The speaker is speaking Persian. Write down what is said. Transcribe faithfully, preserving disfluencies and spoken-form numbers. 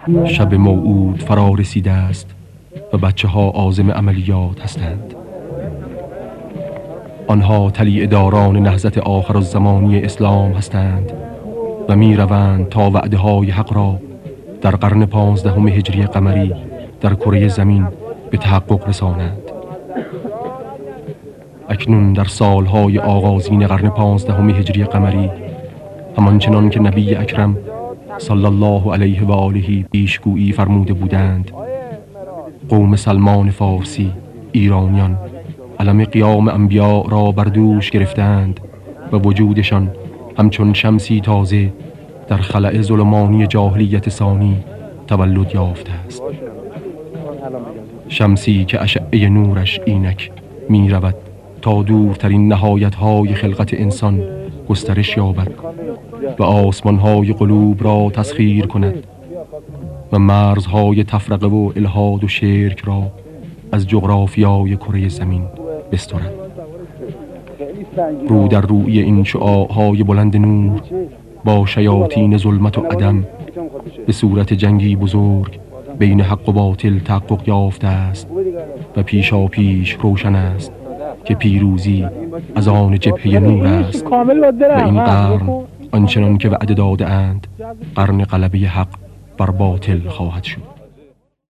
شب موعود فرا رسیده است و بچه ها عازم عملیات هستند. آنها طلیع داران نهضت آخرالزمانی اسلام هستند و می روند تا وعده های حق را در قرن پانزدهم هجری قمری در کره زمین به تحقق رسانند. اکنون در سالهای آغازین قرن پانزدهم هجری قمری، همانچنان که نبی اکرم صلی الله علیه و آله پیشگویی فرموده بودند، قوم سلمان فارسی، ایرانیان، علم قیام انبیاء را بر دوش گرفتند و وجودشان همچون شمسی تازه در خلأ ظلمانی جاهلیت ثانی تولد یافته است. شمسی که اشعه نورش اینک می رود تا دورترین نهایت‌های خلقت انسان گسترش یابد و آسمان‌های قلوب را تسخیر کند و مرزهای تفرقه و الحاد و شرک را از جغرافیای کره زمین بسترد. رو در روی این شعاع‌های بلند نور با شیاطین ظلمت و عدم به صورت جنگی بزرگ بین حق و باطل تحقق یافته است و پیشا پیش روشن است که پیروزی از آن جبهه نور است و این قرن آنچنان که وعده داده اند قرن غلبه حق بر باطل خواهد شد.